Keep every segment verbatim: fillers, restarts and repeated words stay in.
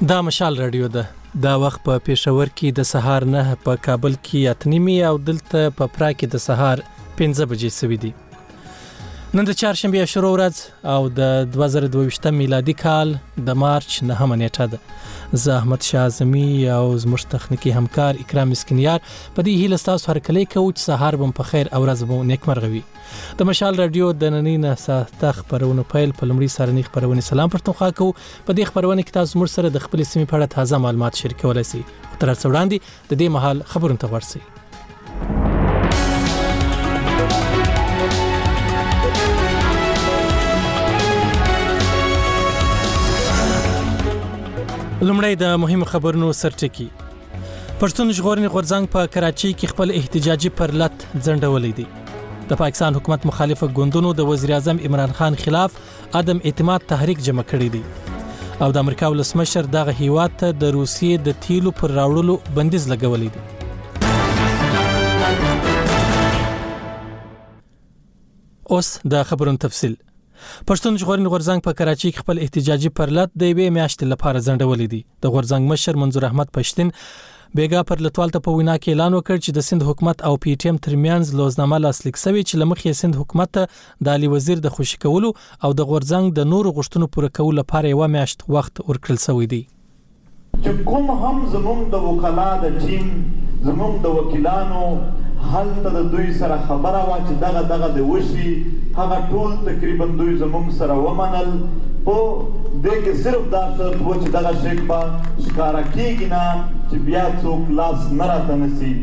دا مشال رادیو ده. دا وخت په پېښور کې د سهار نه، په کابل کې اتنیمي او دلته په پرا کې د سهار پنځه بجې سوي دي. نن د چهارشنبې شروع ورځ او د دوه زره دوه ویشتم میلادي کال د مارچ نهمه نیټه ده. زه احمد شاه اعظمي او زموږ تخنیکي همکار اکرام مسکینیار په دې هیله ستاسو هرکلی کوو چې سهار به مو په خیر او ورځ به مو نیکمرغه وي. د مشال رادیو د نننۍ ناسته خپرونو پیل په لومړي سرنۍ خپرونې سلام پښتونخوا کوو. په دې خپرونه کې تاسو موږ سره د خپلې سیمې په اړه تازه معلومات شریکولی شئ. تر هر څه وړاندې د دې مهال خبرونو ته ورسئ. لومړی د مهمو خبرونو سرټکی. پښتون ژغورنې غورځنګ په کراچۍ کې خپل احتجاجي پرلط ځنډولی دی. د پاکستان حکومت مخالفه ګوندونو د وزیر اعظم عمران خان خلاف عدم اعتماد تحریک جمع کړی دی او د امریکا ولسمشر دغه هیواد ته د روسیې د تیلو پر راوړلو بندیز لګولی دی. اوس د خبرونو تفصیل. پښتون ژغورنې غورځنګ په کراچۍ کې خپل احتجاجي پرلط د یوې میاشتې لپاره ځنډولی دی. د غورځنګ مشر منظور احمد پښتین بیګا پرلطوال ته په وینا کې اعلان وکړ چې د سند حکومت او پی ټی ایم ترمنځ لوزنامه لاسلیک شوې چې لمخې یې سند حکومت ته د علي وزیر د خوشي کولو او د غورځنګ د نورو غوښتنو پوره کولو لپاره یو میاشت وخت ورکړل شوی دی. چې کوم هم زموږ د وکلا د ټیم زموږ د وکیلانو هلته د دوی سره خبره وه چې دغه دغه د وشي، هغه ټول تقریبا دوی زموږ سره ومنل. په دې کې صرف دا شرط و چې دغه شی به ښکاره کېږي نه چې بیا څوک لاس نه راته نیسي.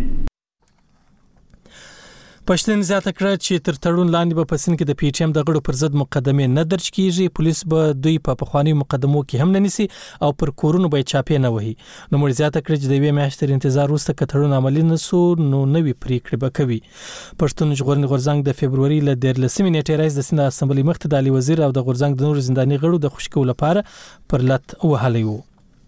پښتون زیاته کړه چې تر تړون لاندې به په سند کې د پی ټی ایم د غړو پر ضد مقدمې نه درج کیږي. پولیس به دوی په پخوانیو مقدمو کې هم نه نیسي او پر کورونو به چاپې نه وهي. نو موږ زیاته کړه چې د یوې میاشتې انتظار وروسته که تړون عملي نه سو نو نوې پریکړې به کوي. پښتون ژغورنې غورځنګ د فبروري له دیارلسمې نیټې راهیسې د سند اسمبلۍ مخې د علي وزیر او د غورځنګ د نورو زنداني غړو د خوشي کولو لپاره پرلط وهلی و.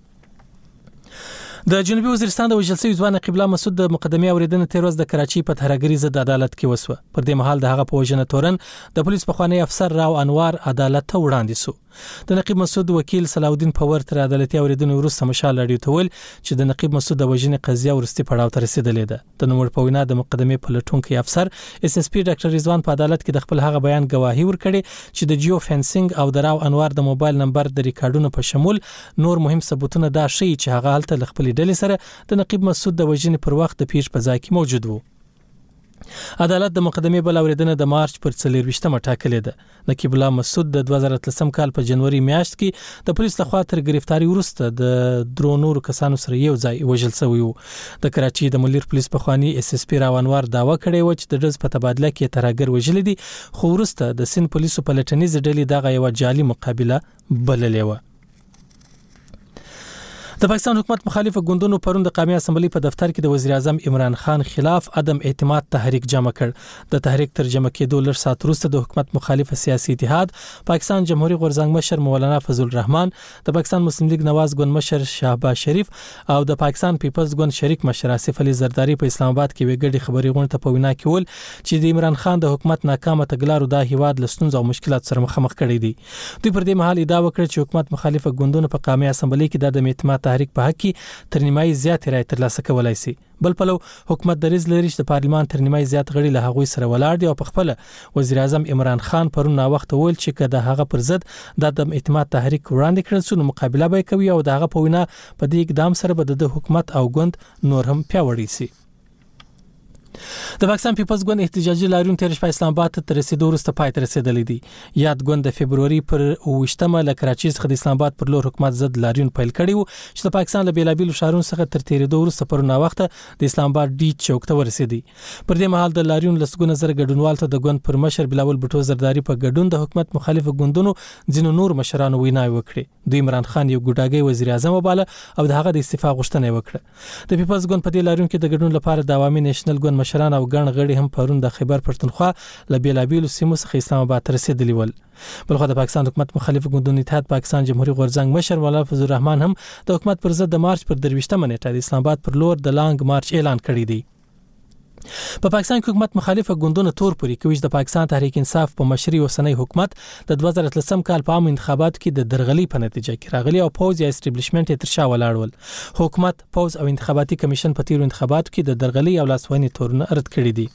د جنوبي وزیرستان د وژل شوي ځوان قبله مسعود د مقدمې اوریدنه تیر ورځ د کراچۍ په ترهګرۍ ضد عدالت کې وسوه. پر دې مهال د هغه په وژنه تورن د پولیس پخوانی افسر راو انوار عدالت ته وړاندې سو. د نقیب مسعود وکیل صلاح الدین پور تر عدالتي اوریدنې وروسته مشال رادیو ته ویل چې د نقیب مسعود د وژنې قضیه وروستي پړاو ته رسیدلې ده. د نوموړي په وینا د مقدمې پلټونکي افسر اس اس پی ډاکټر رضوان په عدالت کې د خپل هغه بیان گواهی ورکړي چې د جیو فینسینګ او د راو انوار د موبایل نمبر د ریکارډونو په شمول نور مهم ثبوتونه دا شي چې هغه هلته ل خپل ډلې سره د نقیب مسعود د وژنې پر وخت د پیښ په ځای کې موجود وو. عدالت د مقدمې بل اوریدنه د مارچ پر څلرویشتمه ټاکلې ده. نقیب الله مسعود د دوه زره اتلسم کال په جنوري میاشت کې د پولیس لخوا تر گرفتاری وروسته د درو نورو کسانو سره یو ځای وژل شوی وو. د کراچۍ د ملیر پولیس پخوانی اس اس پی راو انوار داوا کړی و چې د ډز په تبادله کې ترهګر وژل دي، خو وروسته د سند پولیسو په لټنیز ډلې دغه یو جعلي مقابله بللې و. د پاکستان حکومت مخالفه ګوندونو پرون د قومي اسمبلی په دفتر کې د وزیر اعظم عمران خان خلاف عدم اعتماد تحریک جمع کړ. د تحریک ترجمه کېدو لږ ساعت وروسته د حکومت مخالفه سیاسي اتحاد، پاکستان جمهوریت غورځنګ مشر مولانا فضل الرحمن، د پاکستان مسلم لیگ نواز ګوند مشر شهباز شریف او د پاکستان پیپلز ګوند شریک مشر آصف علي زرداری په اسلام آباد کې وګړي خبري غونډه ته په وینا کې ول چې د عمران خان د حکومت ناکامه تګلارو د هیواد لستونزو او مشکلات سره مخامخ کړي دي. دوی پر دې مهال ادعا وکړه چې حکومت مخالفه ګوندونو په قومي اسمبلی کې د عدم اعتماد تحریک په حق کې تر نیمایي زیات رای ترلاسه کولای شي. بل پلو حکومت دریز لري چې د پارلمان تر نیمایي زیات غړي له هغوی سره ولاړ دي او په خپل وزیر اعظم عمران خان پرون نا وخت ویل چې کله هغه پر ضد د عدم اعتماد تحریک وړاندې کړل شو نو مقابله به کوي او د هغه په وینا په دې اقدام سره به د حکومت او ګوند نور هم پیاوړی شي. د پاکستان پیپلز ګوند احتجاجي لاریون تیر شپه اسلام آباد ته رسیدو وروسته پای ته رسیدلی دی. یاد ګوند د فبروري پر اوویشتمه له کراچۍ څخه د اسلام آباد پر لور حکومت ضد لاریون پیل کړی وو چې د پاکستان له بیلابیلو ښارونو څخه تر تیریدو وروسته پرون وخت د اسلام آباد ډي چوک ته ورسېدی. پر دې مهال د لاریون لسګونه زره ګډونوال ته د ګوند پر مشر بلاول بټو زرداری په ګډون د حکومت مخالف ګوندونو ځینو نور مشرانو ویناوي وکړي. دوی عمران خان یو ګډاګي وزیر اعظم وباله او د هغه د استعفا غوښتنه وکړه. د پیپلز ګوند په دې لاریون کې د ګډون لپاره د عوامي نېشنل ګوند مشران او ګڼ غړي هم پرون د خیبر پښتونخوا له بیلابیلو سیمو څخه اسلام آباد ته رسیدلی ول. بلخو د پاکستان حکومت مخالف ګوندونو اتحاد پاکستان جمهوریت غورځنګ مشر مولانا فضل الرحمن هم د حکومت پر ضد د مارچ پر درویشتمه نیټه د اسلام آباد پر لور د لانګ مارچ اعلان کړی دی. په پاکستان کې حکومت مخالفه ګوندونه تور پوري کوي چې د پاکستان تحریک انصاف په مشري اوسنۍ حکومت د دوه زره اتلسم کال په عام انتخاباتو کې د درغلي په نتیجه کې راغلي او پوز یا اسټابلیشمنت یې تر شا ولاړول. حکومت پوز او انتخاباتي کمیشن په تیرو انتخاباتو کې د درغلي او لاسوهنې تورونه رد کړي دي.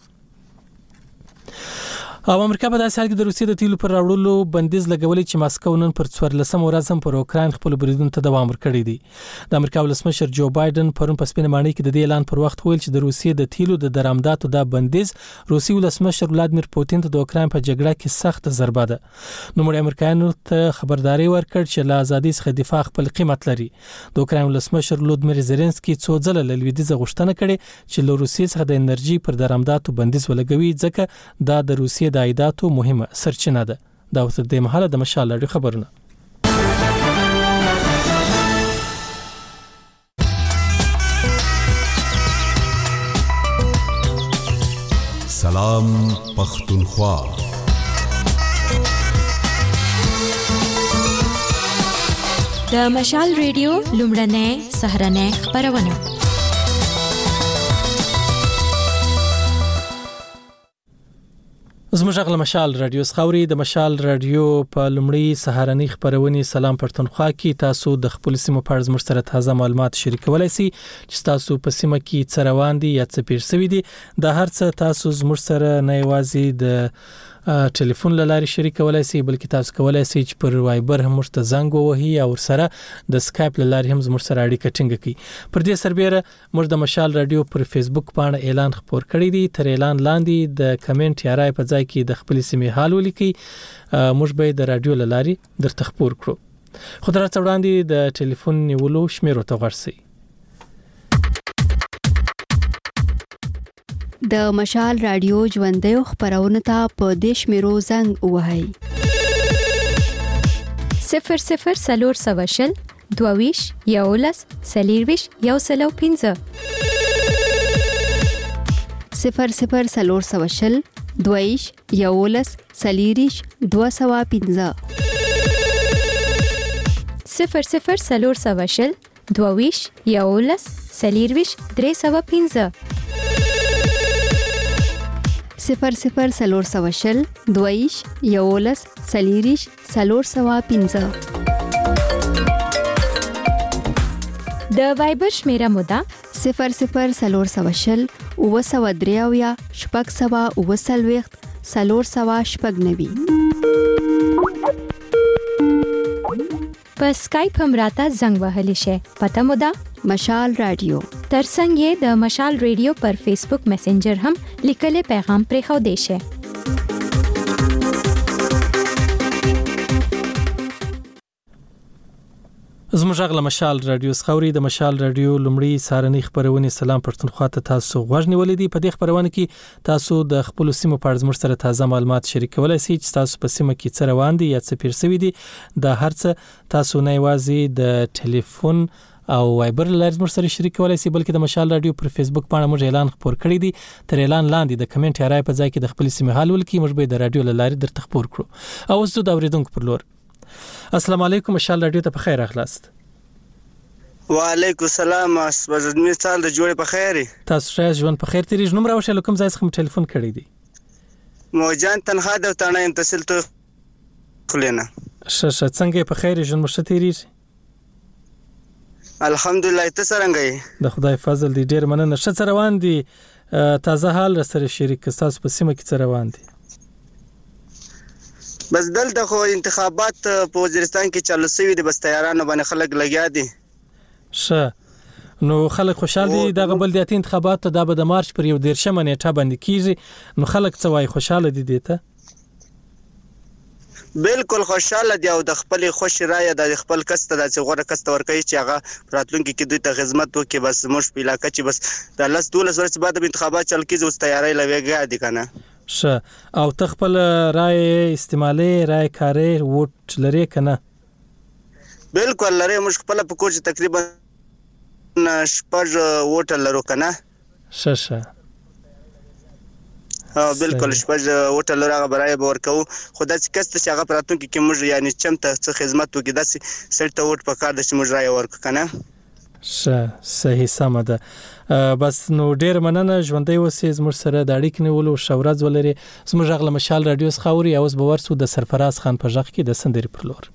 او امریکا په داسې حال کې د روسیې د تیلو پر راوړلو بندیز لګولې چې ماسکو نن پر څوارلسم ورځ هم پر اوکراین خپل بریدونو ته دوام ورکړی دی. د امریکا ولسمشر جو بایدن پرون په سپینه ماڼۍ کې د دې اعلان پر وخت ویل چې د روسیې د تیلو د درآمداتو د بندیز روسي ولسمشر ولادمیر پوتین ته د اوکراین په جګړه کې سخت ضربه ده. نو موږ امریکایانو ته خبرداري ورکړ چې له ازادي څخه دفاع خپل قیمت لري. د اوکراین ولسمشر ولادمیر زيلنسکي څو ځله له لویدیځه غوښتنه کړې چې له روسیې څخه د انرژي پر درآمداتو بندیز ولګوي ځکه دا د روسیې د عایداتو مهمه سرچینه ده. دا تر دې مهاله د مشال لړۍ خبرونه. سلام پختونخوا. د مشال ریډیو لومړنۍ سهرنۍ خبرونه. زموږ غل مشال رادیو سخوري د مشال رادیو په لومړی سهارنۍ خبرونه سلام پښتونخوا کې تاسو د خپل سیمو په اړه زموږ سره تازه معلومات شریکولای شئ چې تاسو په سیمه کې څه روان دي یا څه پیر شوی دي. د هر څه تاسو زموږ سره نه یوازې د ټلیفون لاري شریکولای شئ بلکې تاسو کولای شئ چې پر وایبر هم مرته زنګ ووهي او سره د سکایپ لاري هم زموږ سره اړیکه ټینګ کړئ. پر دې سربېره موږ د مشال رادیو پر فیسبوک باندې اعلان خبر کړی دی. تر اعلان لاندې د کمنټ یا رائے په ځای کې د خپل سیمې حال ولیکئ. موږ به د رادیو لاري درته خبر کړو. خو درته وړاندې د ټلیفون نیولو شمیرو ته ورسئ. د مشال رادیو ژوندۍ خبرونه ته په دیش میرو زنګ وهاي صفر صفر سلور سواشل دوویش یولس سلیرویش یو سلو پینزه صفر صفر سلور سواشل دوویش یولس سلیریش دو سوا پینزه صفر صفر سلور سواشل دوویش یولس سلیرویش درې سوا پینزه صفر صفر سلور سواشل دویش یولس سلیریش سلور سوا پینزه. د وایبر شمیره مودا صفر صفر سلور سواشل او سوا دریاویا شپږ سوا او سلويخت سلور سوا شپږ نوي. په سکایپ هم راته زنګ وهلی شي. پته مودا مشال رادیو. ترڅنګ یې د مشال ریډیو پر فیسبوک میسنجر هم لیکلي پیغام پرې خو دی شي. زموږ غل مشال رادیو سخوري د مشال رادیو لومړی سهارنۍ خبرونه سلام پښتونخوا ته تاسو غوښنی ولیدي. په دې خبرونه کې تاسو د خپل سیمو په اړه زموږ سره تازه معلومات شریکولای شئ چې تاسو په سیمه کې څه روان دي یا څه پیر شوی دي. د هر څه تاسو نه یوازې د ټلیفون او وایبر لاري زموږ سره شریکولای شئ بلکې د مشال رادیو پر فیسبوک باندې موږ اعلان خبر کړی دی. تر اعلان لاندې د کمنټ یا رائے په ځای کې د خپل سیمه حال ولیکئ. موږ به د رادیو لاري درته خبر کړو. او اوس د اوریدونکو پر لور. السلام علیکم مشال رادیو ته په خیر راغلاست. وعلیکم السلام اسبزدمي سال د جوړې په خیر. تاسو ښه ژوند په خیر تیری نوم راوښه کوم ځای څخه ټلیفون کړی دی. موجان تنها د تانه انتصل ته خلینا. ش ش څنګه په خیر ژوند مشه تیری؟ الحمدلله ته څنګه د خدای فضل دی ډیر مننه. ش روان دي تازه حال سره شریک تاسو په سیمه کې روان دي. بس دلته خو انتخابات په وزیرستان کې چالو شوی دي بس تیارانو باندې خلک لګیا دي. ش نو خلک خوشاله دي دغه بلدیاتي انتخابات ته د مارچ پر یو دیرشمه نیټه باندې کیږي. نو خلک څه وایي خوشاله دي دیته؟ بالکل خوشاله دي او د خپل خوش رائے د خپل کسته د غوړه کسته ورکوي چې هغه راتلونکي کې دوی ته خدمت وکړي. بس موږ په علاقې چې بس د لاس دولس ورځې بعد انتخابات چل کیږي اوس تیاری لويږي دي کنه. ش او تخپل رائے استعمالي رائے کاری ووټ لري کنه؟ بالکل لري. موږ خپل په کور چې تقریبا شپږ ووټ لرو کنه. ش ش ها بالکل شپږ وټ لره هغه برای به ورکو. خو داسې کس چې هغه پراتونکو کې موږ یعنی چمته څه خدمت وکړي داسې سړی ته وټ پکار د چې موږ راي ورکو کنه. ښه صحیح سم ده. بس نو ډیر مننه ژوندۍ اوسې زموږ سره د اړیکې نیولو شورز ولري. زموږ غږ له مشال رادیو څخه اوري. اوس به ورسو د سرفراز خان په غږ کې د سندرې پر لور.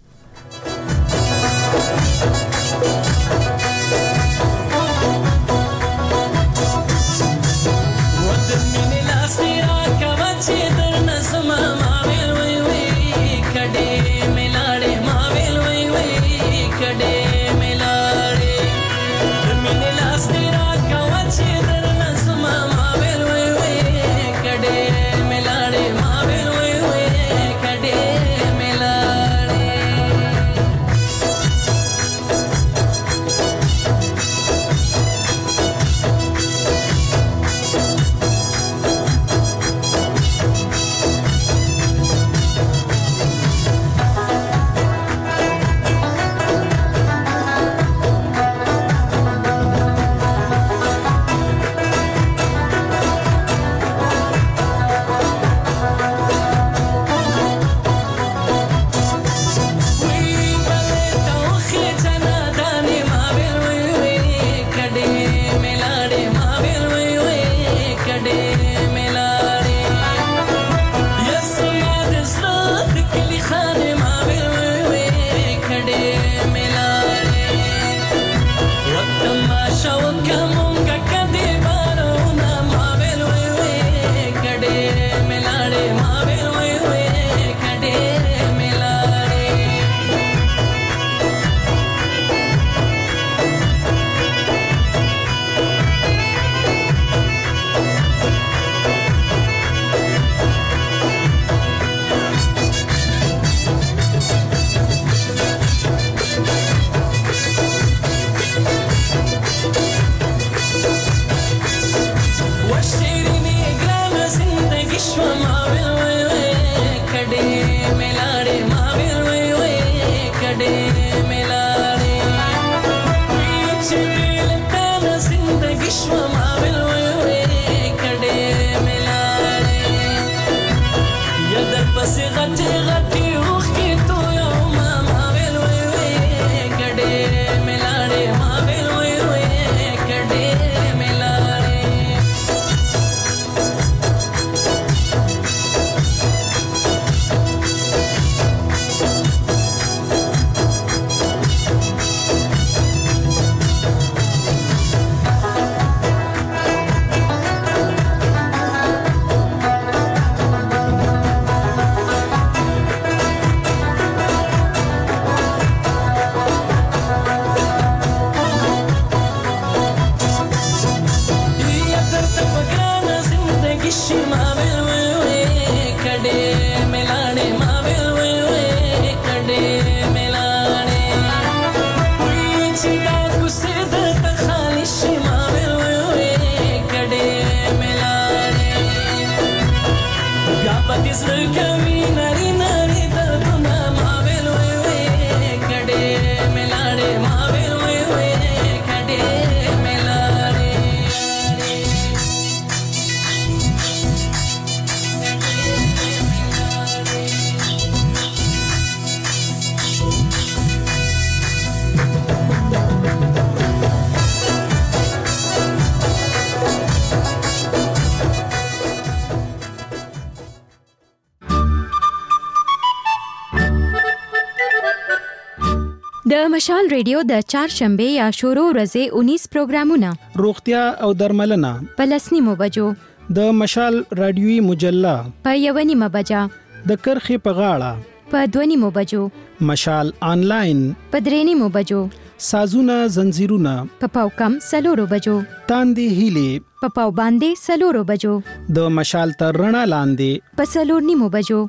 د مشال ریډیو د چهارشنبه یا شروع ورځې اونیس پروګرامونه روغتیا او درملنه په لسنیمو بجو، د مشال رادیوي مجله په یوه نیمه بجه، د کرخې په غاړه په دوه نیمو بجو، مشال آنلاین په درې نیمو بجو، سازونه زنجیرونه په پاو کم سلورو بجو، تاندې هیلې په پاو باندې سلورو بجو، د مشال تر رڼا لاندې په سلور نیمو بجو.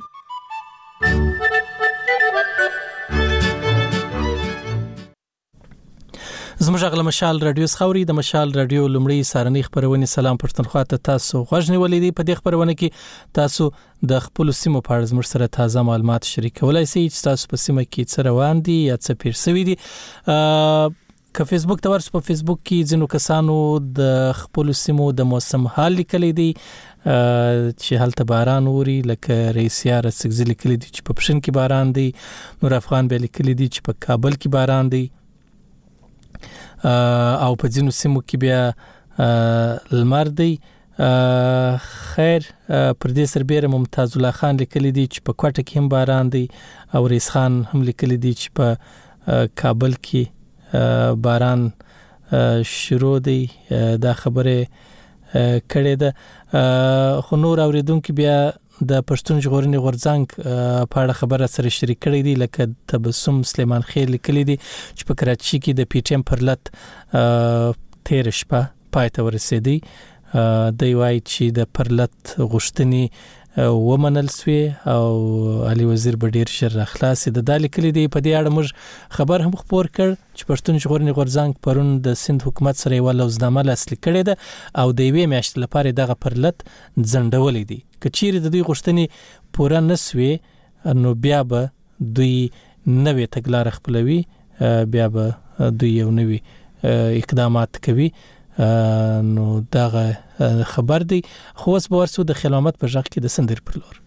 زموږ غږ له مشال رادیو څخه اوري. د مشال رادیو لومړی سارنۍ خبرونه سلام پښتونخوا ته تاسو غوږ نیولې دي. په دې خبرونه کې تاسو د خپل سیمو په اړه زموږ سره تازه معلومات شریکولای شئ چې تاسو په سیمه کې څه روان دي یا څه پیر شوي دي. که فیسبوک ته ورس په فیسبوک کې ځینو کسانو د خپل سیمو د موسم حال لیکلی دی چې هلته باران اوري، لکه رئیسیار سګزی لیکلی دی چې په پښین کې باران دی، نور افغان به لیکلی دی چې په کابل کې باران دی. او په ځینو سیمو کې بیا لمر دی. خیر پر دې سربېره ممتاز الله خان لیکلی دی چې په کوټه کې هم باران دی او ریس خان هم لیکلی دی چې په کابل کې باران شروع دی. دا خبره کړې ده. خو نور اوریدونکو بیا د پښتون ژغورنې غورځنګ په اړه خبره سره شریک کړې دي، لکه تبسم سلیمان خیل لیکلی دی چې په کراچي کې د پی ټی ایم پر لټ تیر شپه پای ته ورسېدی. دی وایي چې د پر لټ غوښتنې ومنل سوې او علي وزیر به ډیر ژر راخلاصي. د دا لیکلی دی. په دې اړه موږ خبر هم خپور کړ چې پښتون ژغورنې غورځنګ پرون د سند حکومت سره یو لوزنامه لاسلیک کړې ده او د یوې میاشتې لپاره دغه پر لټ ځنډولې دي. که چیرې د دوی غوښتنې پوره نسوي نو بیا به دوی نوې تګلاره خپلوي، بیا به دوی یو نوې اقدامات کوي. نو دغه خبر دی. خو اوس به ورسو د خیال محمد په ژغ کې د سندر پر لور.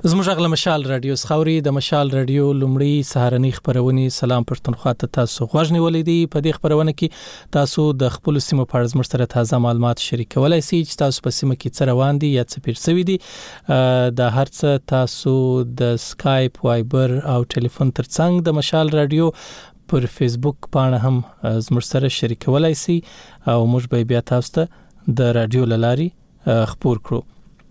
زموږ غل مشال رادیو سخاوري د مشال رادیو لومړی سهارنی خبرونه سلام پښتونخوا ته تاسو غوښنی ولیدي. په دې خبرونه کې تاسو د خپل سیمو په اړه زموږ سره تازه معلومات شریکولای شئ چې تاسو په سیمه کې څه روان دي یا څه پیر شوی دي. د هرڅه تاسو د سکایپ، وایبر او ټلیفون ترڅنګ د مشال رادیو پر فیسبوک باندې هم زموږ سره شریکولای شئ او موږ به بیا تاسو ته د رادیو لاري خبر کړو.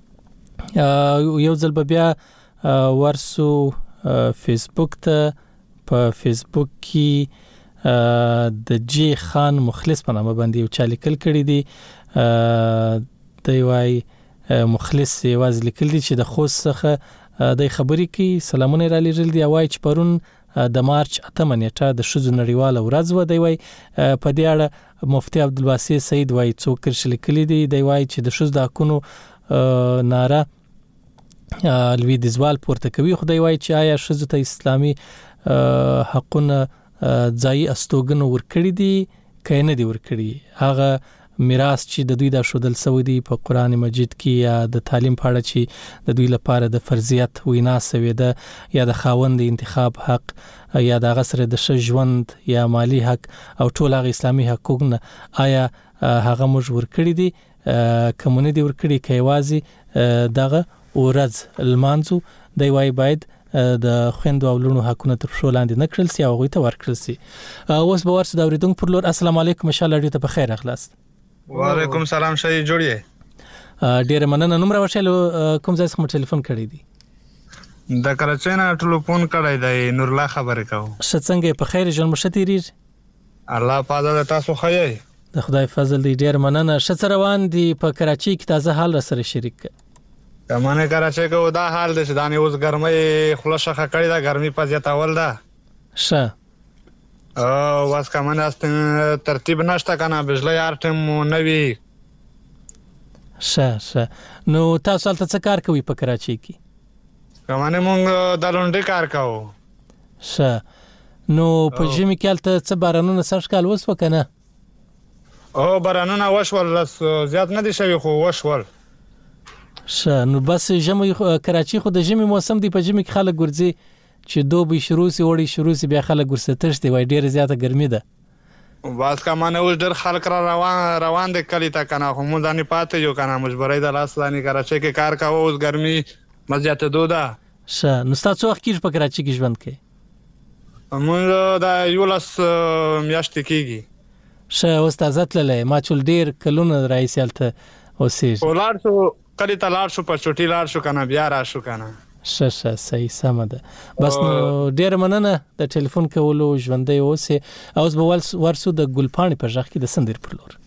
یو ځل بیا ورسو فیسبوک ته. په فیسبوک کې د جی خان مخلص په نامه باندې یو چا لیکل کړی دی. دی وای مخلص یواز لیکل دي چې د خوست څخه د خبرې کې سلامونه را لېږل دي. وای چې پرون د مارچ اتمه نیټه د ښځو نړیواله ورځ و. دی وای په دې اړه مفتي عبدالواسع سعید وای څوک کرش لیکلی دی. دی وای چې د ښځو د حقونو ناره لوی د زوال پورته کوي. خدای وای چې آیا ښځو ته اسلامي حقونه ځای استوګنو ورکړي دي که نه دي ورکړي. هغه میراث چې د دوی د شودل سوی دی په قران مجید کې یا د تعلیم په اړه چې د دوی لپاره د فرضیت وینا سوی ده یا د خاوند انتخاب حق یا د غسر د ښه ژوند یا مالی حق او ټول هغه اسلامي حقوقونه آیا هغه موږ ورکړي دي کومونه دي ورکړي که یوازې دغه ورځ المانزو. دی وای باید د خويندو او لونو حقونه تر شو لاندې نه کړل سي او غوي ته ورکړل سي. اوس به ورسره د اوریدونکو پر لور السلام علیکم ان شاء الله ډیره په خیر اخلاص. وعلیکم سلام شای جوړیه. ډیره مننه. نوم راوښلو کوم ځای څخه ټلیفون کړی دی؟ د کراچۍ نه ټلیفون کړی دی. نور الله خبرې کوم. ښه څنګه په خیر ژوند مشتیریږي؟ الله پاده تاسو خیر. د خدای فضل دی. ډیر مننه. ښه روان دي په کراچۍ کې تازه حال را سره شریک کړه. کمنه کراچۍ کې دا حال دی چې دانه اوس ګرمۍ خلاصه کړی دا ګرمي په زیاته ول ده. ښه او واس کمنه است ترتیب نشته کنه بجلی هر ټیم نوی. ښه ښه نو تاسو هلته څه کار کوي په کراچۍ کې؟ کمنه مونږ د لونډي کار کوو. ښه نو په ژمي کې هلته څه بارانونه سږ کال وسو کنه؟ او بارانونه وشول زیات نه دي شوي خو وشول. ښه نو بس ژمي کراچۍ خو د ژمي موسم دی. په ژمي کې خلک ګرځي چې دوبي شروع سي وړي شروع سي بیا خلک ګرځي تشتي وای ډیره زیاته ګرمي ده. واس کمانه اوس ډېر خلک را روان روان دي کلی ته کنه خو مونږ ځانې پاتې یو کنه مجبورای د لاس ځانې کراچۍ کې کار کوو اوس ګرمي مزياته دوده. ښه نو تاسو وخت کې په کراچۍ کې ژوند کوي؟ مونږ د یولس میاشتې کېږي. ښه اوس تازه تللی ما چول ډیر کلونه راځي هلته اوسېږي. ولار شو کلی ته لاړ شو په چوټي لاړ شو کنه بیا را شو کنه. ښه ښه صحیح سم ده. بس نو ډیر مننه د ټلیفون کولو ژوندۍ اوسه. اوس به ورسو د ګلپاڼې په ځخ کې د سندر پر لور.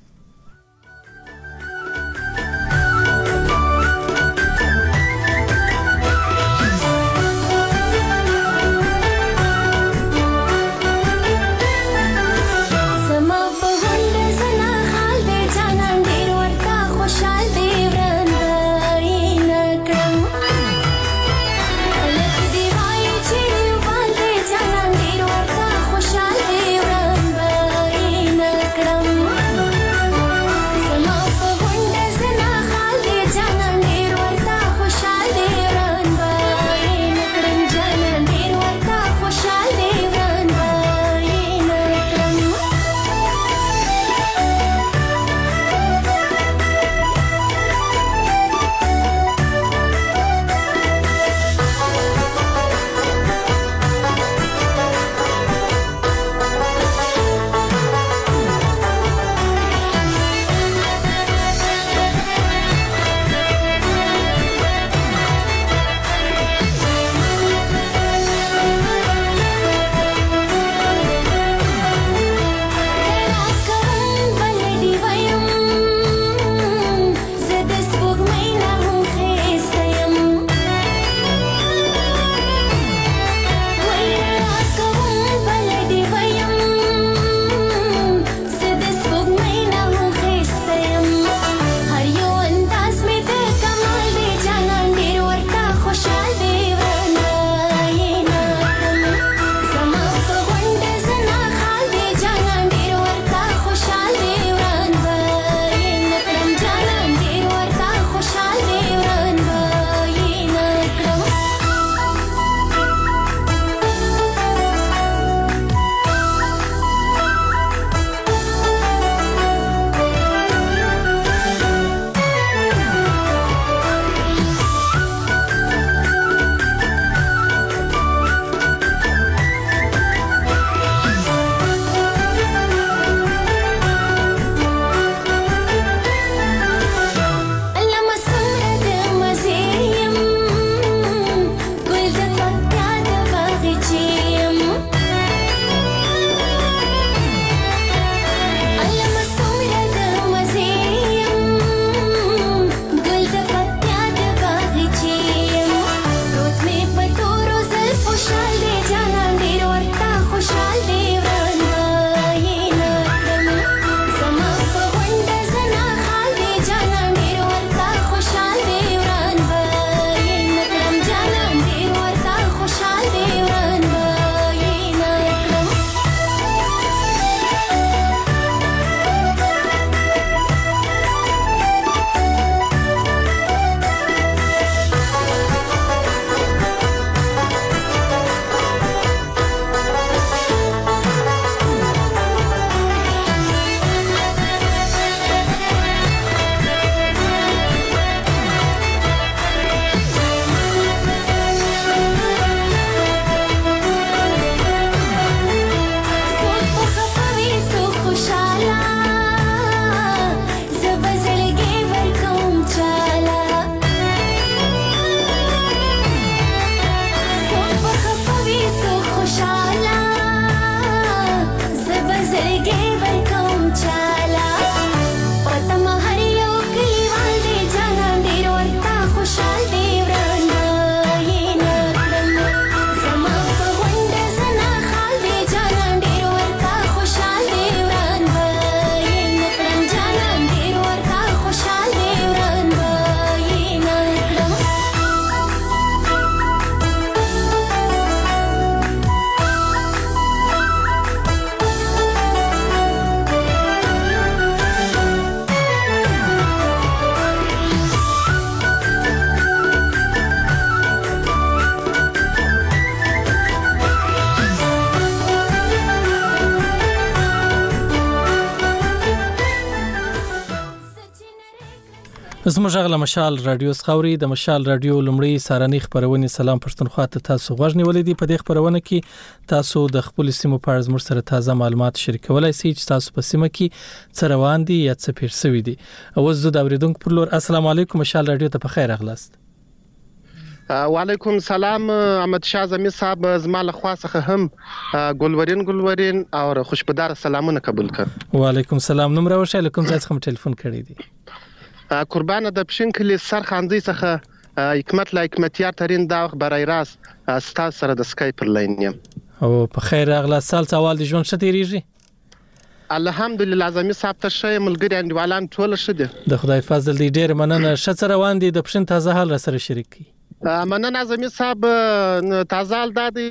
Thank you. زموږ غلا مشال رادیو سخوري د مشال رادیو لمړی سارنی خبرونه سلام پښتونخوا ته تاسو غوښنی ولې په دې خبرونه کې تاسو د خپل سیمو په اړه زموږ سره تازه معلومات شریکولای شئ چې تاسو په سیمه کې څه روان دي یا څه پیر شوی دي. او زه د اوریدونکو پر لور السلام علیکم مشال رادیو ته په خیر اغلاست. وعلیکم سلام احمد شاه زمي صاحب زما له خوا څخه هم ګلورین ګلورین او خوشبدار سلامونه قبول کړ. وعلیکم سلام. نوم راوښه لکه ځای څخه ټلیفون کړی دی. قربانه د پښین کلی سرخاندي څخه حکمت لا حکمتیار ترين دا برای راست ستاسو سره د سکایپ پر لاین یم. او په خیر اغلا سال سوال دي ژوند شتيریږي الحمدلله زمي صاحب ته شي ملګری انډیوالان ټول شه دي. د خدای فضل دی ډیر مننه. شت روان دي د پښین تازه حال سره شریک کی. مننه زمي صاحب تازه حال دادي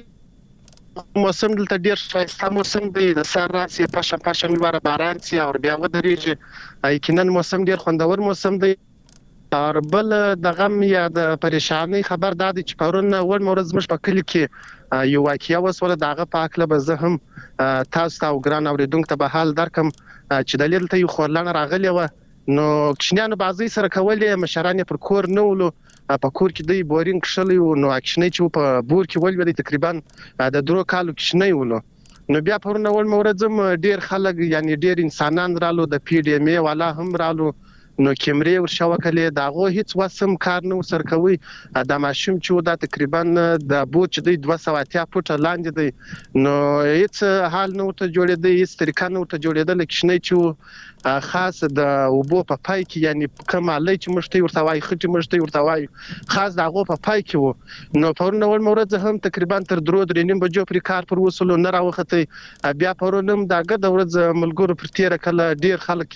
موسم دلته ډیر ښایسته موسم دی د سر راسي پښه پښه لوړ باران سي او بیا ودرېږي یقینا موسم ډیر خوندور موسم دی. او بل د غم یا د پریشانی خبر دادي چې پرون ول مورز مش په کلی کې یو واقعیا وسوله دغه پاکله به زه هم تاسو او ګران اوریدونکو ته به حال درکم چې دلیل ته یو خورلان راغلی و نو کښنیانو بازي سره کولې مشران پر کور نه ولو په کور کې دی بورینګ شلې نو اکشنې چې په بور کې ولولې تقریبا د درو کالو کښنې ولو نو بیا پرون ول مورزم ډیر خلک یعنی ډیر انسانان رالو د پی ډی ام ای والا هم رالو نو کیمرې ورشو کړي داغه هیڅ وسم کار نه سر کوي د ماشوم چې دا تقریبا د بوت دی دوه سوه اتیا فوټه لاندې دی نو هیڅ حال نه ورته جوړېدی هیڅ طریقه نه ورته جوړېدل کښنې چې خاص د وبو په پای کې یعنی کوم علي چې مشته ورته وای خټي مشته ورته وای خاص دغه په پای کې وو نو پرون ول مورز هم تقریبا تر درو درې نیم بجو پر کار پر وصول نه راوخته بیا پرونم دغه د ورځ ملګرو پر تیر کله ډیر خلک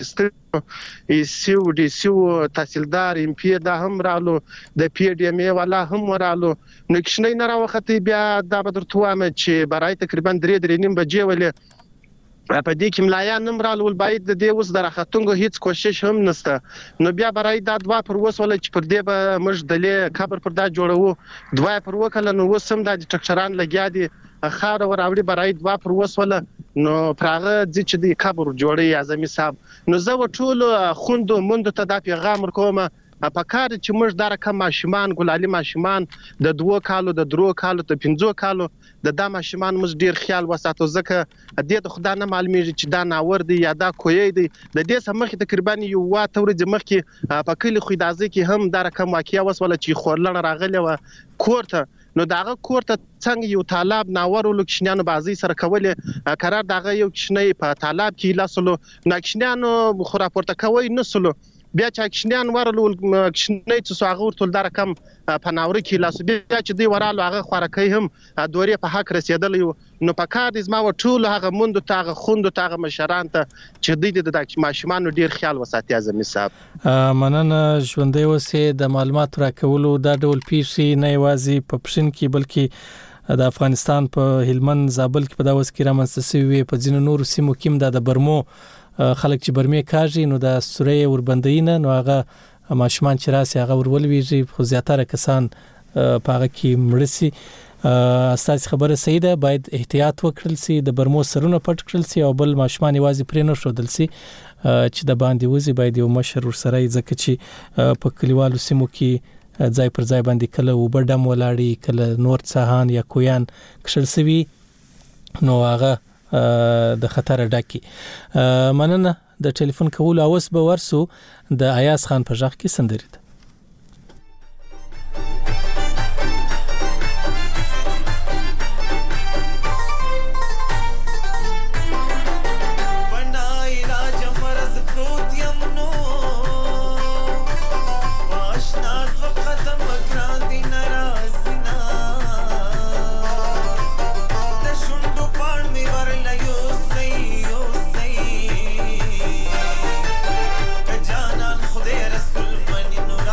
استل سیو ډي سیو تحصیلدار ام پی دا هم رالو د پی ډی ام ای والا هم ورالو نو کښنې نه راوخته بیا د بدرتوامه چې برای تقریبا درې درې نیم بجې ولې په دې کې ملایان هم رالو باید د دې اوس درختونګو هیڅ کوشش هم نشته نو بیا برای دا دوا پر وسول چې پر دې به مش دلې خبر پر دا جوړو دوا پر وکړه نو وسم د ټکچران لګیا دي خار ور اوړي برای دوا پر وسول نو پراغه چې د خبر جوړي اعظمي صاحب نو زه ټول خوندو مند ته دا پیغام ورکوم په کار چې موږ دا رقم ماشومان ګلالي ماشومان د دوه کالو د درو کالو ته پنځو کالو د دا ماشومان موږ ډیر خیال وساتو ځکه د دې خدای نه معلومیږي چې دا ناور دی یا دا کوی دی د دې سمخ تقریبا یو واته ورځ مخکې په کلی خویدازي کې هم دا رقم واقعیا وسوله چې خورلن راغلی و کوړه نو داغه کوړه څنګه یو طالب ناور ولکشنانو بازي سره کولې قرار داغه یو کښنې په طالب کې لاسلو نکښنانو خو راپورته کوي نسلو بیا چې کښنان ورلو کښنې چې سواغه ورتل در کم په ناور کې لاس بیا چې دی ورالو هغه خورکې هم دورې په حق رسیدل نو په کار دې زما ټول هغه مند تاغه خوند تاغه مشران ته چې دی د ماشومان ډیر خیال وساتي اعظمي صاحب مننه ژوندې وسه د معلومات راکولو دا ډول پیښې نه یوازې په پښین کې بلکې د افغانستان په هلمند زابل کې په داوس کې رامنځته شوی په ځینو نورو سیمو کې د برمو خلک چې برمه کاږي نو د سورې وربندینه نو هغه ماشومان چې راسي هغه ورولويږي خو زیاتره کسان په هغه کې مرسي اساس خبره سیده باید احتیاط وکړل سي د برمو سرونه پټ کړل سي او بل ماشومان یوازې پرې نه شودل سي چې د باندې وزي باید یو مشر سره ځکه چې په کلیوالو سیمو کې ځای پر ځای باندې کله وبډم ولاړی کله نور څهان یا کویان کشل سوي نو هغه د خطر ډکی مننه د ټلیفون کول اوس به ورسو د ایاز خان په ځخ کې سندرید Janan khude rasul manino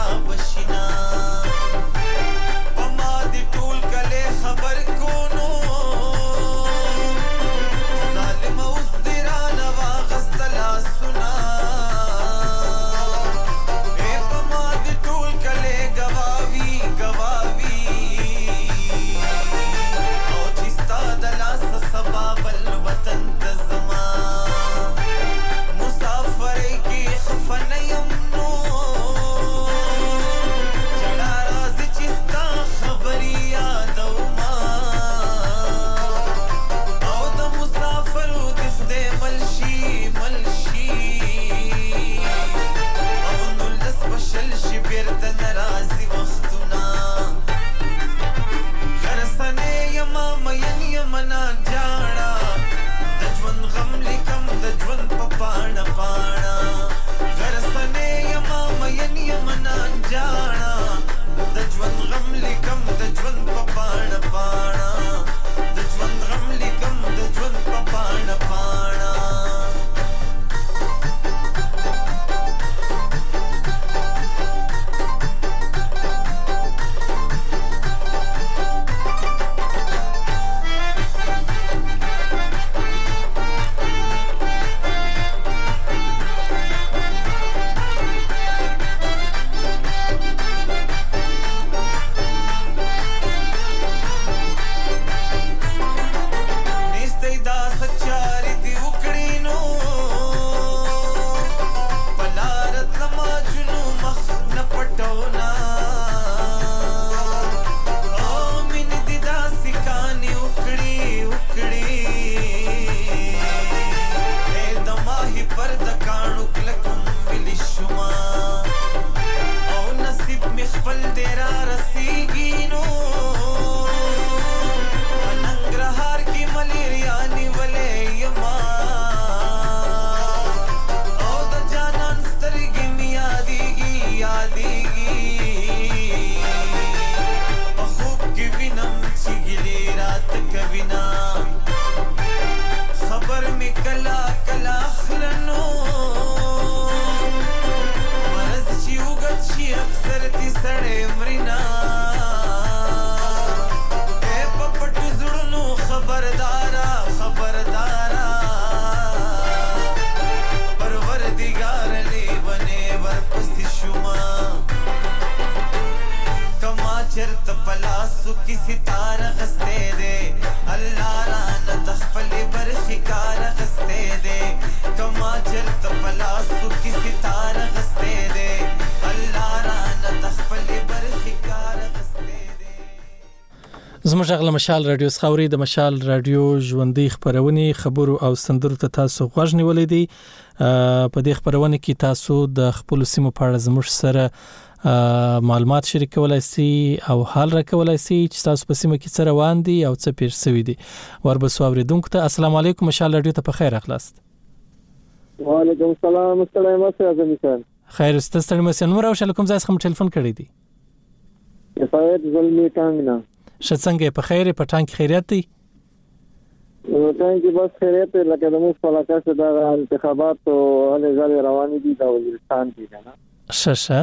دي سړې مرینا اے پپټ زړونو خبردارا خبردارا پروردگار لیونه ورپسې شوما کما چرته پلاسو کی ستاره غسته دے الله رانه د خپل برخې کار غسته دے کما چرته پلاسو کی ستاره غسته دے الله رانه د خپل برخې کار غسته دے. زموږ غل مشال رادیو خاوري د مشال رادیو ژوندۍ خبرونه خبرو او سندرو ته تاسو غوږ نیولې دي. په دې خبرونه کې تاسو د خپل سیمو په اړه زموږ سره معلومات شریکولای شئ او حال راکولای شئ چې تاسو په سیمه کې څه روان دي او څه پېښ شوي دي. وربسو اوریدونکو ته السلام علیکم مشال رادیو ته په خیر اخلاست. وعلیکم السلام ستړی مشه اعظم خان. خیر ستاسو مشه نور او شلکم ځای څخه ټلیفون کړی دی. کفایت زلمی ټانګنا. شڅنګ په خیر په ټانګ خیریت دی. ټانګ بس خیریت لکه د موږ په علاقه کې د انتخاباتو هلې ځلې روانې دي د وزیرستان کې کنه. ششه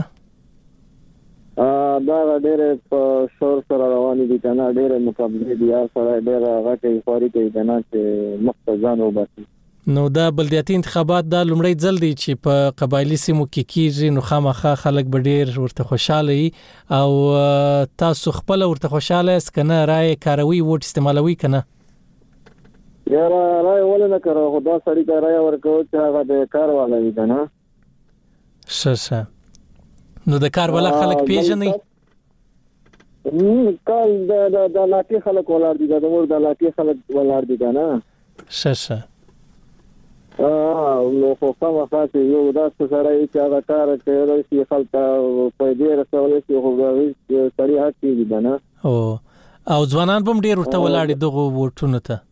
دا ډېر په شور سره روانې دي کنه ډېر مقابله دي یا سره ډېر هغه کوي خوري کوي کنه چې مختزان وباسي. نو دا بلدیاتي انتخابات دا لومړی ځل دی چې په قبایلی سیمو کې کیږي نو خامخا خلک به ډېر ورته خوشاله وي او تاسو خپل ورته خوشاله یاست کنه رائے کاروي ووټ استعمالوي کنه؟ یاره رائے ولې نه کړو خو دا سړی ته رائے ورکوي چې هغه د کار والا وي کنه. ښه نو د کار والا خلک پیژني؟ کال د د علاقې خلک ولاړ دي د مور د علاقې خلک ولاړ دي کنه. ښه اه نو خو کومه خاصه یو داس سره چې هغه کار کوي چې خلک په دې رسول شي خو سړی حق دی نه. او او ځوانان هم ډیر ورته ولاړ دغه وټونه ته.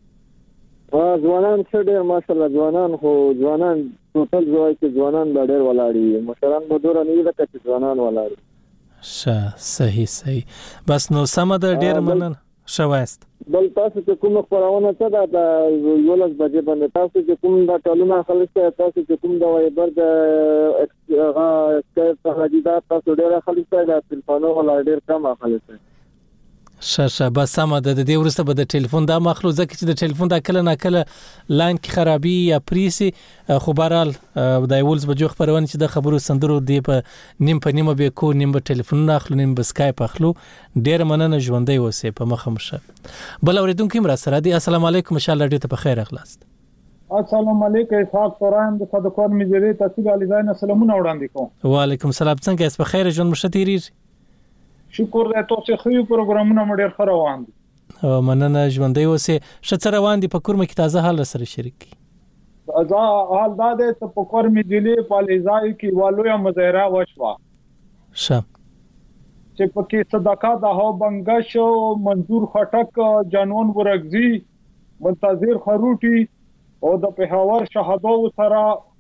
اه ځوانان څه ډیر ماشاءالله ځوانان خو ځوانان ټول ځوای چې ځوانان ډیر ولاړی مشران مدور نه یې لکه ځوانان ولاړی. ښه صحیح صحیح بس نو سم ده ډیر مننه شوایست. بل تاسو چې کوم خبرونه څه ده د یولس بجې باندې تاسو چې کوم د ټولنه خلک تاسو چې کوم د وایبر د هغه اسکایپ څخه د تاسو ډیر خلک ته د ټلیفون ولا ډیر کم خلک ښه ښه بس سم ده د دې ورسته به د ټلیفون دا مخلو ځکه چې د ټلیفون دا کله نه کله لاین کې خرابي یا پریسي خو بهرال د یولس بجو خبرونه چې د خبرو سندرو دی په نیم په نیمه به کو نیم په ټلیفون اخلو نیم په اسکایپ اخلو. ډیر مننه ژوندۍ اوسې په مخه مشه. بل اوریدونکو مر سره دی السلام علیکم ان شاء الله ډیر ته په خیر اخلاست. السلام علیکم اسحاق توران د صدقون مجری تحصیل علی زاین سلامونه وړاندې کوم. وعلیکم السلام څنګه اس په خیر ژوند مشه تیریږي؟ شکر دې تاسو خو پروګرامونه مډیر روان دي. مننه ژوندۍ اوسې. شته روان دي په کورمه کې تازه حال سره شریک کی. ازا حال دا دې په کورمه جلی پالیزای کې والویا مظاهره وشوا. شه چې پکې صدقه د هو بنگش منظور خټک جانون ورغزي منتظر خروټي او د پهاور شهادو سره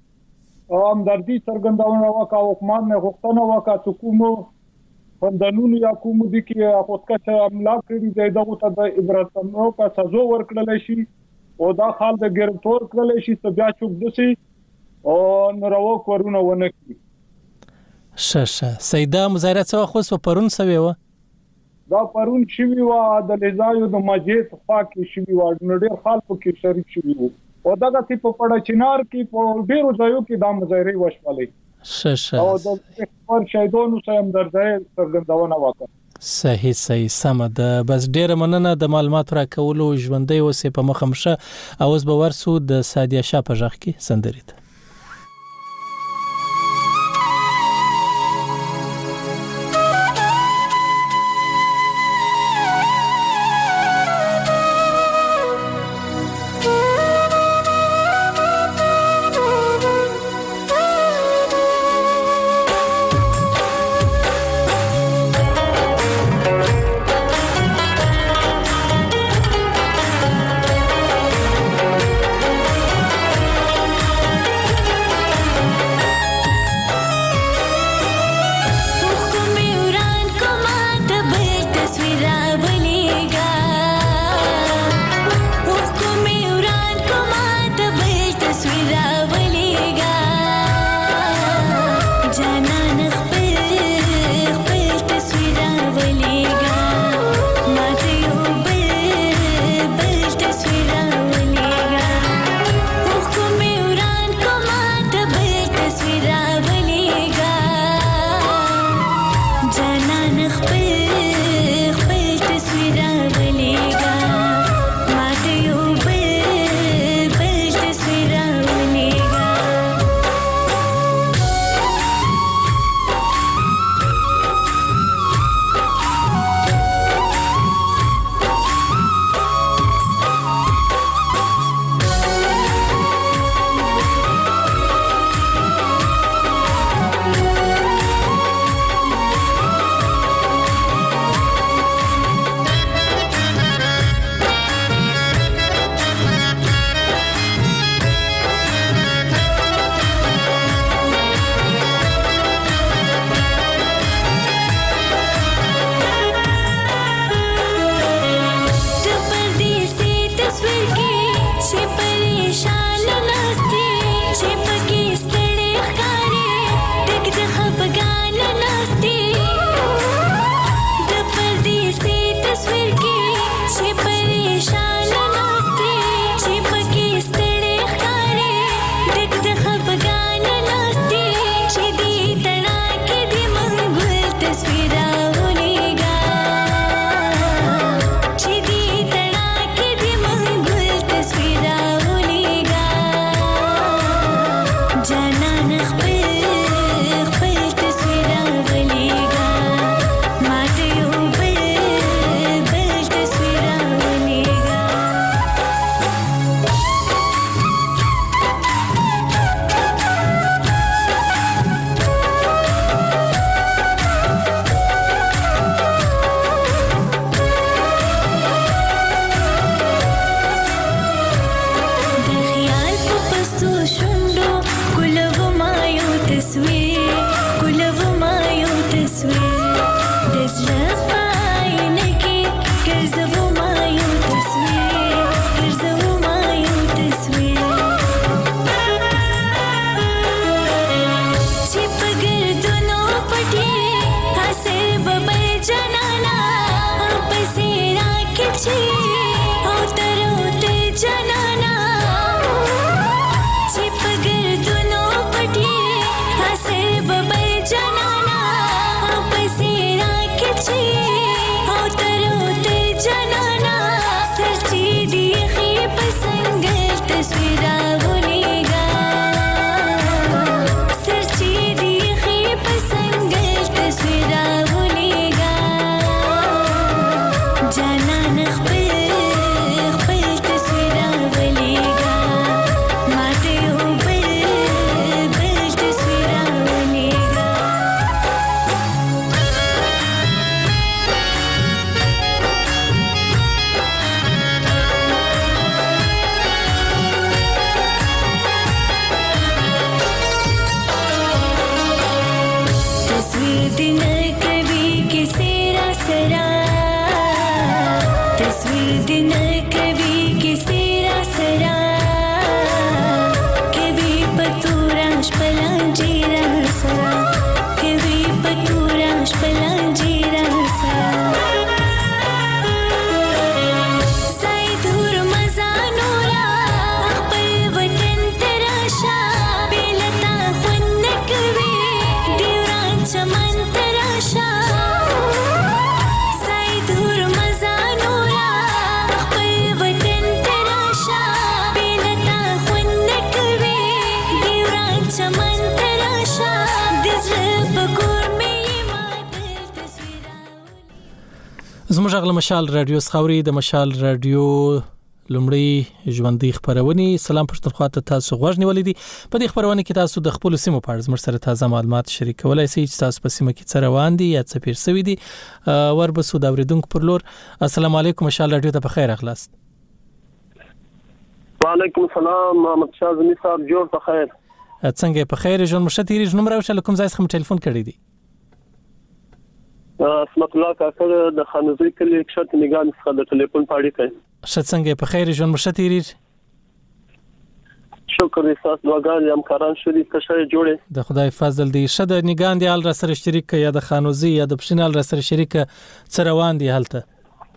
همدردي څرګندونه وکا او حکومت نه غوښتنه وکا چې کوم فندانونو یا کوم دي کې خودکشه عملا کړی دی دغه ته د عبرتونو کا سزا ورکړل شي او دا حال د ګرفتور کړل شي چې بیا چوک دسي او نورو کورونه ونه کړي. ښه ښه سیدا مظاهره څه خو په پرون سوي و دا پرون شوی و د لزایو د مسجد خوا کې شوی و نړۍ خلکو کې شریک شوی و او دغه تی په پړه چنار کې په ډیرو ځایو کې دا مظاهره وشولې. ښه ښه او د پر شهیدانو سره همدردي څرګندونه وکړه. صحیح صحیح سم ده بس ډیر مننه د معلومات را کولو ژوندۍ اوسې په مخه مشه. اوس به ورسو د سادیه شاه په ژغ کې سندرې ته. زموږ غل مشال رادیو خاوري د مشال رادیو لومړی ژوندۍ خبرونه سلام پښتونخوا ته تاسو غوښ نیولې دي. په دې خبرونه کې تاسو د خپل سیمو په اړه زموږ سره تازه معلومات شریکولای شئ چې تاسو په سیمه کې څه روان دي یا څه پیر شوی دي. وربسو دا اوریدونکو پر لور السلام علیکم مشال رادیو ته په خیر اخلاص. وعلیکم السلام محمد شاه زمي صاحب جوړ په خیر. څنګه په خیر ژوند مشتری نوم راوښه کوم ځای څخه ټلیفون کړی دی؟ اسمت الله کاکر د خانوزي کلی کښت نگان څخه د ټلیفون پاړی کوي. شت څنګه په خیر ژوند مشتری؟ شکر ایساس دواګان یم کاران شوري کښه جوړه د خدای فضل دی. شد نگان دی ال را سره شریک یا د خانوزي یا د پښینال را سره شریک څه روان دي هلته؟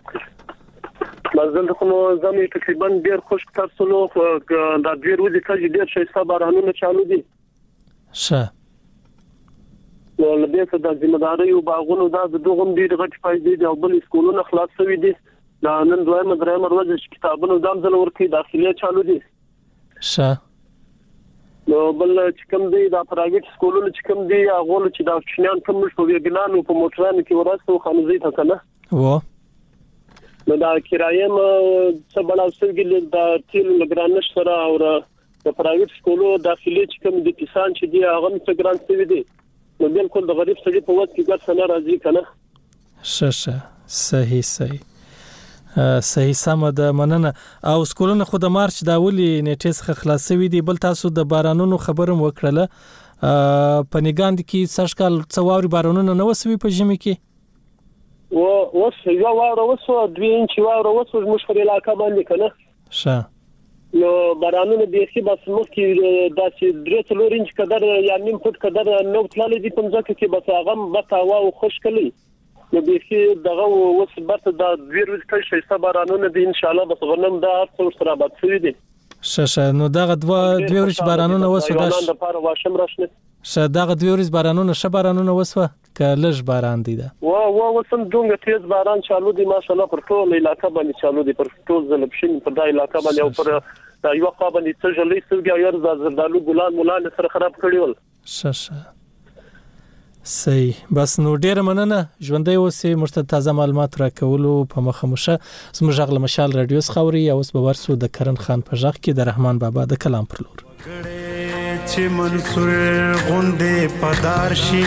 مازل خو زمي تقریبا ډیر خوش ترسلو د ډیر ودی چې ډیر شي صبرانونه چالو دي. شه نو لدې څه د ځمداري او باغونو دا د دوغم ډیر غټ فائدې دي او بل سکولونه خلاص شوي دي. دا نن دوه مدرسې مروځي چې کتابونو دام ځل ورکې داخلي چالو دي. شه نو بل چې کوم دي دا پرایویټ سکولونه چې کوم دي هغه چې دا شنان کوم شو ویګنانو په موټرانو کې ورسته خانزي ته کنه و نو دا کرایه م څه بل اوسګل دا تیل لګرانش سره او د پرایویټ سکولو داخلي چې کوم دي کسان چې دي هغه څه ګران څه دي نو بالکل د غریب سړي په وخت کې ګټ سره راځي کنه. شه شه صحیح صحیح صحیح سم د مننه. او سکولونه خو د مارچ دا ولي نیټه څخه خلاصوي دي. بل تاسو د بارانونو خبرم وکړله په نګاند کې سشکال څواري بارانونه نو وسوي په ژمي کې و اوس یو واره وسو دوه انچ واره وسو مشکل علاقه باندې کنه. شه نو بارانونه د یخي بس مخ کې داسې درې څلور انچ قدر یا نیم فوټ قدر نو تللی دي په ځکه کې بس هغه بس هوا او خوشکلی نو د یخي دغه وس بس د ډیر وخت شي بارانونه دي ان شاء الله بس غنم دا څو سره بات شوی دي. شه شه نو دغه دوه دوه ورځ بارانونه وسو دا د پاره واشم راشنه شه دغه دوه ورځ بارانونه شه بارانونه وسو کلهش باران دي دا وا وا وسم دونګ تیز باران چالو دي ماشاءالله پر ټول علاقې باندې چالو دي پر ټول زلبشین پر دا علاقې باندې او پر دا یو قابل څه جلې سګي یو زردالو ګلان مولان سره خراب کړیول. شه شه صحیح بس نو ډیر مننه ژوندۍ اوسې مرتد تازه معلومات راکولو په مخه مشه. زموږ غل مشال رادیو خاوري او اوس به ورسو د کرن خان په ژغ کې د رحمان بابا د کلام پر لور چې منصور غوندې پدار شي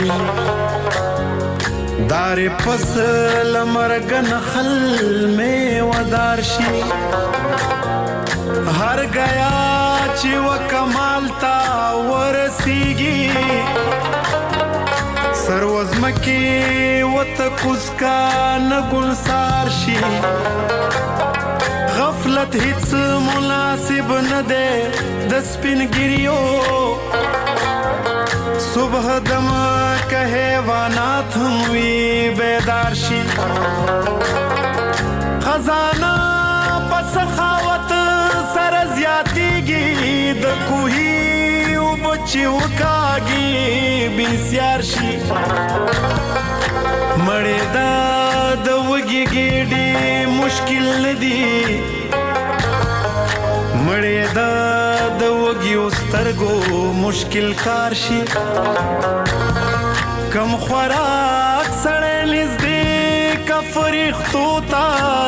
دار فصل مرګن خل می ودار شي هر گیا چې و کمال تا ورسیږي سروزم کې وت کوزکا نګلسار شي غفلت هیڅ مناسب نه ده د سپینګریو صبح دم که حیوانات هم وی بیدار شي خزانه پس خاوت سر زیاتیږي د کوهي او بچي وکاږي بسیار شي مړې دا د وګي ګډي مشکل ندي مړې دا د وګي سترګو مشکل کار شي کم خوراک سړې نږدې کفرښتو تا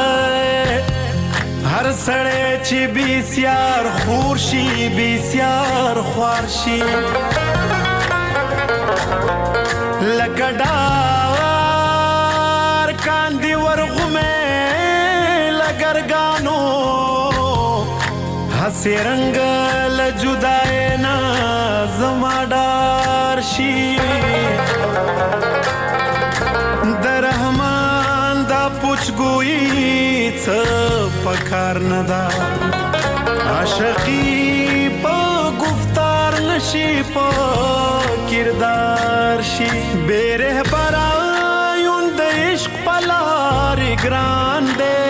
هر سړی چې بسیار خور شي بسیار خوار شي لکه ډار کاندي ورغمې لګرګانو هسې رنګ له جدای نه زما ډار شي د رحمان دا پوچګویي څه پکار نه دا عاشقی په گفتار نشي په کردار شي بیره برایون د عشق پلار ګران دے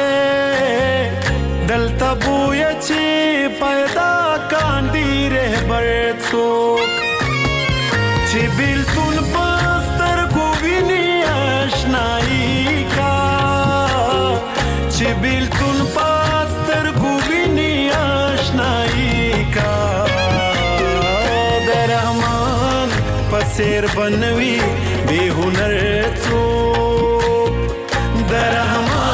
دلته بویا چې پیدا کاندي رهبر څوک چې بیلتون پستر کو ویني آشنایی کا چې بیلتون پستر کو ویني آشنایی کا د رحمان پسیر بنوي به هنر څوک د رحمان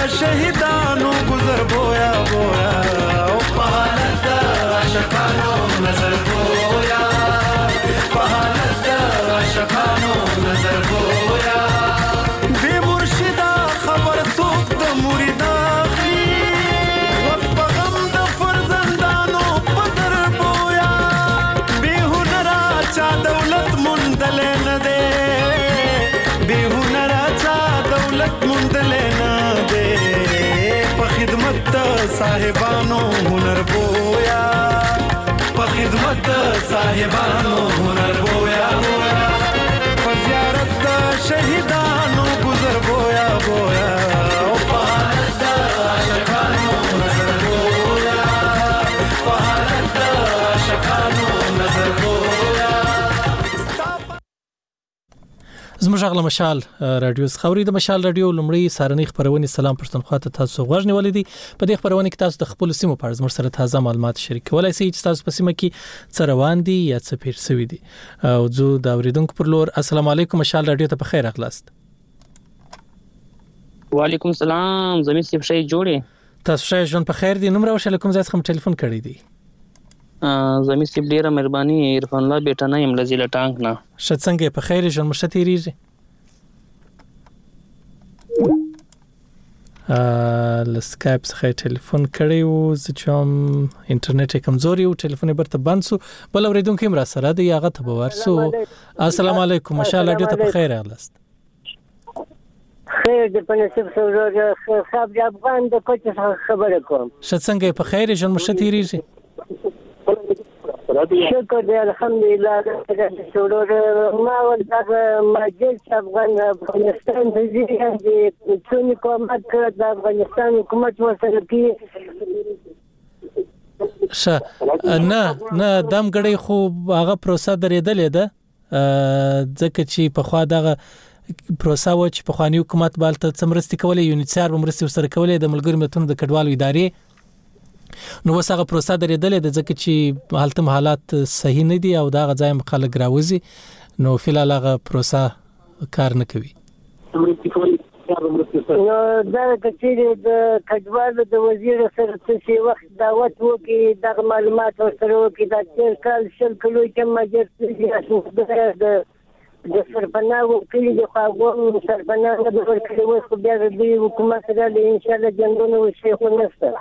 شهیدانو گذر بویا بویا او په حالت د عاشقانو نظر بویا په حالت د عاشقانو نظر بویا بے مرشدا خبر څوک د مرید اخلي وس په غم د فرزندانو په در بویا بے هنرا چا دولت مندل نه ده بے هنرا چا دولت مندل نه ده په خدمت صاحبانو هنر بویا په خدمت صاحبانو هنر بویا بویا په زیارت د شهیدانو گذر بویا بویا او په حالت د عاشقانو نظر بویا په حالت د عاشقانو نظر بویا. زموږ غلا مشال رادیو خوري د مشال رادیو لمړی سارنی خبرونه سلام پښتونخوا ته تاسو غوښ نیولې دي په دې خبرونه کې تاسو د خپل سیمو په اړه سره تازه معلومات شریکولای شئ چې تاسو په سیمه کې څه روان دي یا څه پیر شوی دي او زه د اوریدونکو پر لور السلام علیکم مشال رادیو ته په خیر اغلاست. وعلیکم السلام زمي سیب شي جوړي تاسو ښه ژوند په خیر دي نمبر وشل کوم ځای څخه ټلیفون کړی دی زمي سیب ډیره مهرباني عرفان الله بیٹا نه يم لزیله ټانک نه شت څنګه په خیر ژوند مشته ریږي ا لسکایپ څخه ټلیفون کړی و چې هم انټرنیټ کمزوري او ټلیفون برته بند سو بل اوریدونکو هم را سره دی هغه ته ورسو السلام علیکم ماشاءالله ډیره ته په خیر اغلاست. خیر د پنځه سو صاحب د افغان د کوچ خبره کوم شت څنګه په خیر ژوند مشته ریږي شکر دی الحمدلله د شورور ما ول د مجلس افغان افغانستان د دې څونی کومک د افغانستان حکومت ورسره کی ش نه نه دم غړي خو هغه پروسه درېدلې ده ځکه چې په خوا دغه پروسه و چې په خواني حکومت بالته څمرستي کولې یونیسار بمرستي سره کولې د ملګری ملتونو د کډوالو ادارې نو وسغه پروسه درېدلې د ځکه چې حالت حالات صحیح نه دي او دا غځای مخالګ راوځي نو فلال هغه پروسه کار نه کوي نو دا کچې د کډوالو د وزیر سره څه وخت دعوت وکي د معلومات سره وکي دا چې کال شل کلو کې ماجر د د سرپناه وکړي د خواغون سرپناه د ورکړي وو خو بیا د حکومت سره ان شاء الله جنګونه وشي خو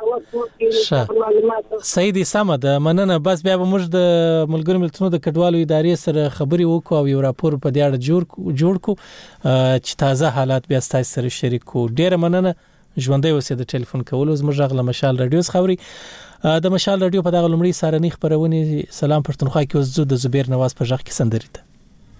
نشته صحیح دي سم ده مننه بس بیا موږ د ملګری ملتونو د کډوالو ادارې سره خبري وکړو او یو راپور په دې اړه جوړ جوړ کو چې تازه حالات بیا ستاسو سره شریکو ډیره مننه ژوندۍ اوسې د ټلیفون کولو زموږ غلا مشال رادیو خوري د مشال رادیو په دغه لمړی سارنی خبرونه سلام پښتونخوا کې اوس د زبیر نواز په ځخ کې سندري ده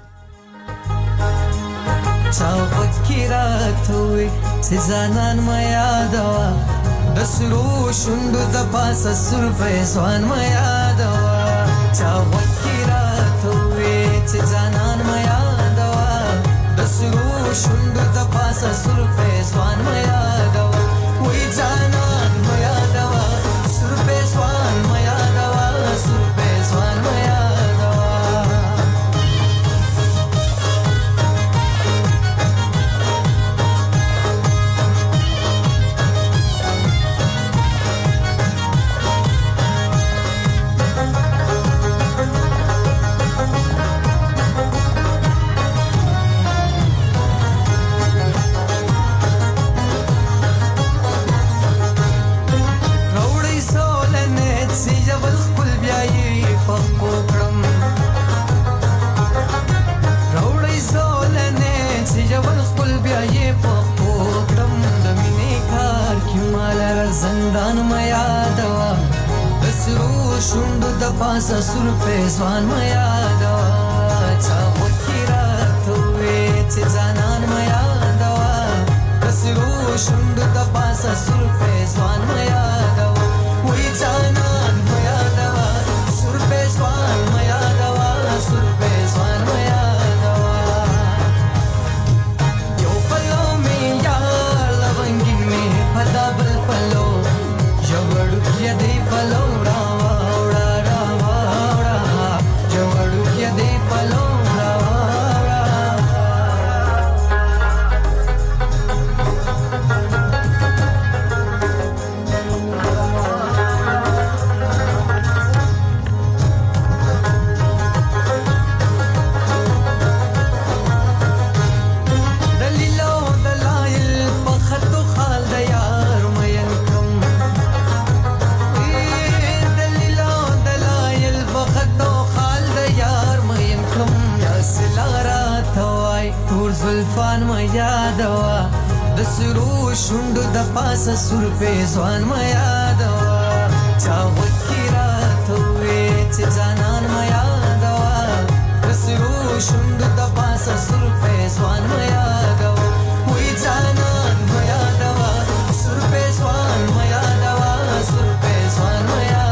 چاوت کی رات ہوئی سزانان ما یادوا دسرو شندو د پاسه سر فیسوان ما یادوا چاوت کی رات ہوئی سزانان ما یادوا دسرو شندو د پاسه سر فیسوان ما یادوا وای جانان ما یادوا سر فیسوان ما یادوا سر فیسوان ما یادوا پاسا سر پیسوان ما یادوا چاوت کی رات ہوئے چه زنان ما یادوا دسرو شند د پاسا سر پیسوان ما یادوا وای جانان ما یادوا سر پیسوان ما یادوا سر پیسوان ما یادوا یو پلو می یار لونگی می پدا بل پلو جوړ کیا دی پلو د سرو شوندو د پاسه سور په ځوان ما یادوا چا وکی راته وې چې ځانان ما یادوا د سرو شوندو د پاسه سور په ځوان ما یادوا وې ځانان ما یادوا سور په ځوان ما یادوا سور په ځوان ما یادوا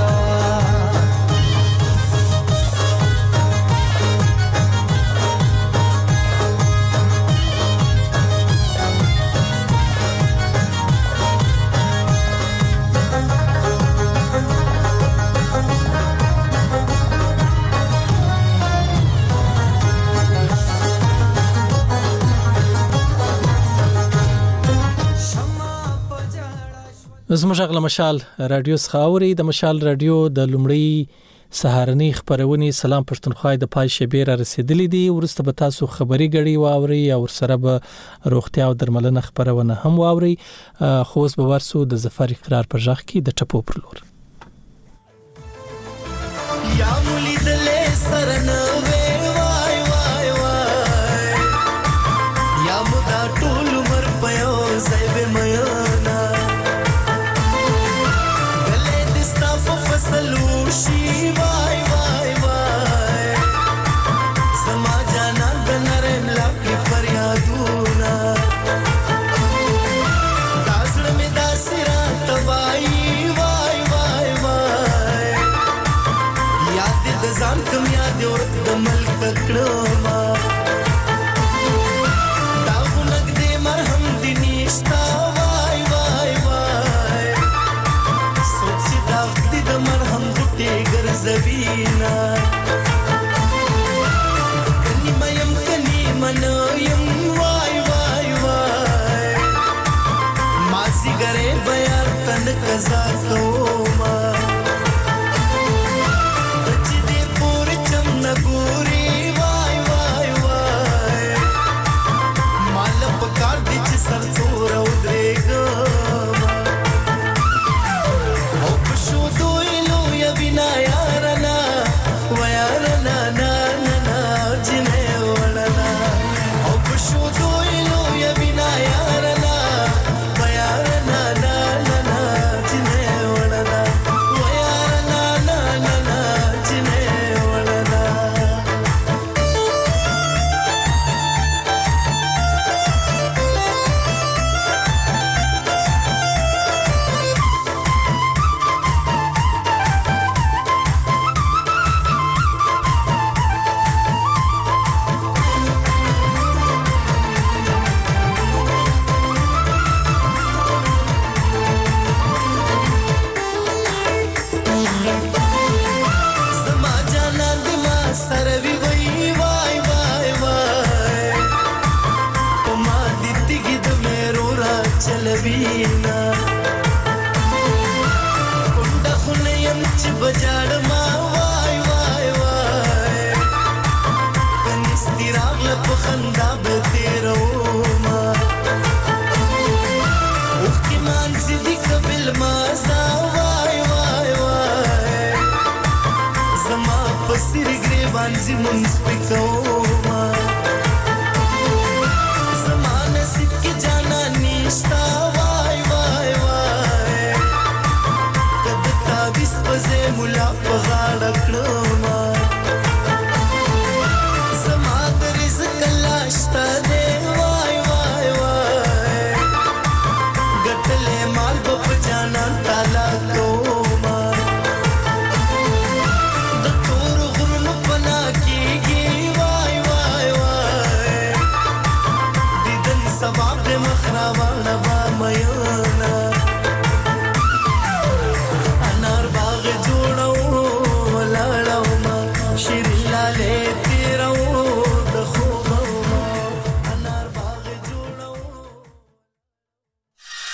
زموږ غل مشال رادیو څخاوري د مشال رادیو د لومړی سهارنی خبرونه سلام پښتونخوا د پای شبیر رسیدلې دي ورسته به تاسو خبري غړي واوري او سره به روغتیا او درملنه خبرونه هم واوري خو اوس به ورسو د ظفر اقرار پر ځخ کې د ټپو پر لور یا مولي دلې سرنه وای وای وای یا مدا ټول مر پيو زيب ميانا سلوشي وای وای وای سما جانا بنرم لکه فریادونه داسړ می داسرات وای وای وای وای یاد د ځان کوم یاد ورته د ملک کړما دا ونګ دې مرهم دې نشتا وای وای وای سوچ دا دې د مرهم ګر زبینا کني میم کني منویم وای وای وای ماسي غره بیا تن کزا کوما بچ دې پور چم نګوري وای وای وای مال پکار دې چې سر څور او درېګا او پښو دوی لو یا بنا یارنا ویارنا نا نا نا جنه ولنا او پښو دوی لو یا بنا یارنا ویارنا نا نا نا جنه ولنا ویارنا نا نا نا جنه ولنا چلبینا کونډه خنیم چې بجاړ ما وای وای وای کنيستي راغله په خندا به تیرو ما اوخ کی مان سيدي قبل ما سا وای وای وای زما په سر ګریوان زمون سپکو